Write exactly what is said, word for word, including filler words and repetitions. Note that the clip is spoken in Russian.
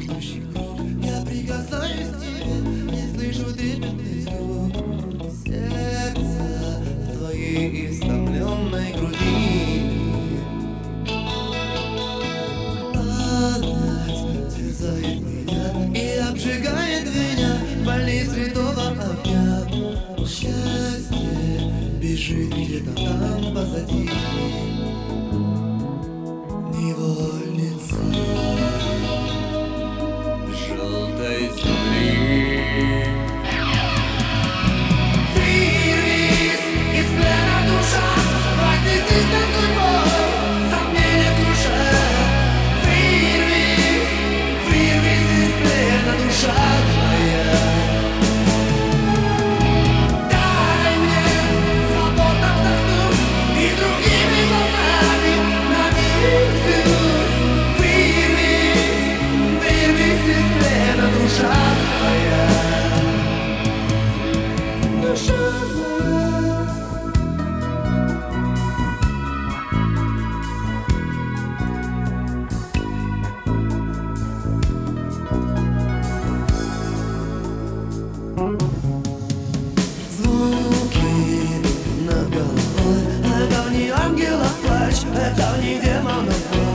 ждущий круг. Я прикасаюсь к тебе, не слышу трепетный стук сердца в твоей истомленной груди. Палац терзает меня и обжигает меня больней святого огня. Счастье бежит где-то там позади. Невольница желтой земли. Вырвись из плена, душа, вознесись над судьбой, сомнения круша. Вырвись, вырвись из плена, душа твоя. Дай мне свободно вдохнуть и другими глазами на мир взглянуть. Вырвись, вырвись из плена, душа твоя. Душа моя. Звуки над головой — это не ангела плач, это не демонов вой.